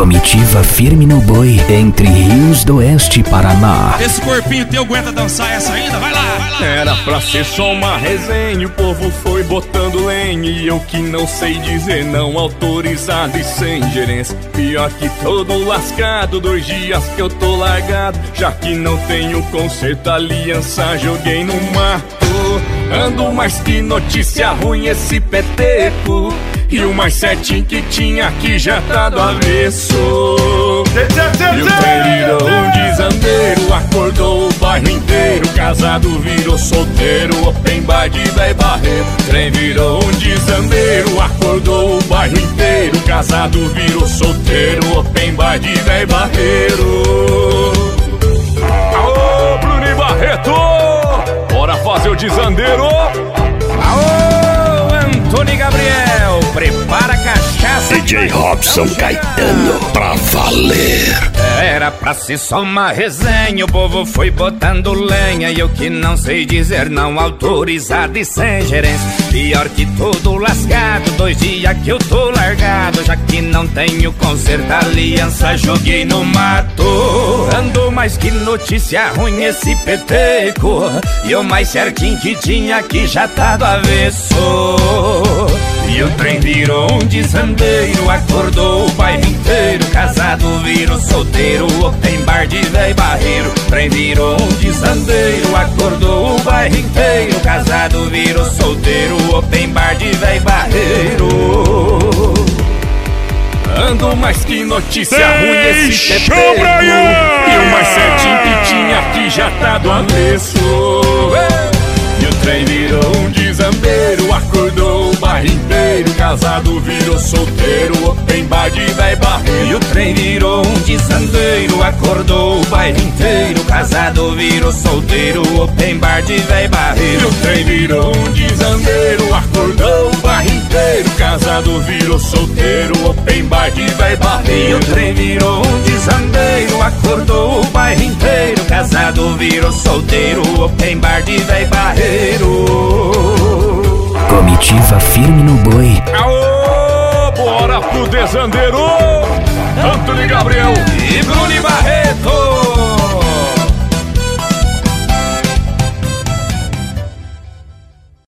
Comitiva firme no boi, entre rios do oeste Paraná. Esse corpinho teu aguenta dançar essa ainda? Vai lá, vai lá. Era pra ser só uma resenha, o povo foi botando lenha. E eu que não sei dizer não, autorizado e sem gerência. Pior que todo lascado, 2 dias que eu tô largado. Já que não tenho conserto, aliança joguei no mato. Ando mais que notícia ruim esse peteco. E o mais certinho que tinha aqui já tá do avesso. E o trem virou um desandeiro, acordou o bairro inteiro. Casado virou solteiro, open bar de véi barreiro. Trem virou um desandeiro, acordou o bairro inteiro. Casado virou solteiro, open bar de véi barreiro. Aô, Bruno e Barreto! Bora fazer o desandeiro! Aô, Antônio Gabriel, prepara a cachaça. DJ Robson Caetano, pra valer. Era pra ser só uma resenha, o povo foi botando lenha. E eu que não sei dizer não, autorizado e sem gerência. Pior que todo lascado, 2 dias que eu tô largado. Já que não tenho conserto, aliança joguei no mato. Ando mais que notícia ruim esse peteco. E o mais certinho que tinha aqui já tá do avesso. E o trem virou um desandeiro, acordou o bairro inteiro. Casado virou solteiro, open bar de véi barreiro. Trem virou um desandeiro, acordou o bairro inteiro. Casado virou solteiro, open bar de véi barreiro. Ando mais que notícia ruim esse peteco. E o mais certinho que tinha aqui já tá do avesso. E o trem virou um desambeiro, acordou o bairro inteiro. Casado virou solteiro, open bar de véi barreiro. E o trem virou um desandeiro, acordou o bairro inteiro. Casado virou solteiro, open bar de véi barreiro. E o trem virou um desandeiro, acordou o bairro inteiro. Casado virou solteiro, open bar de véi barreiro. E o trem virou um desandeiro, acordou o bairro inteiro. Casado virou solteiro, open bar de véi barreiro. Comitiva firme no boi. Aô, bora pro desandeiro! Antônio Gabriel e Bruno e Barreto.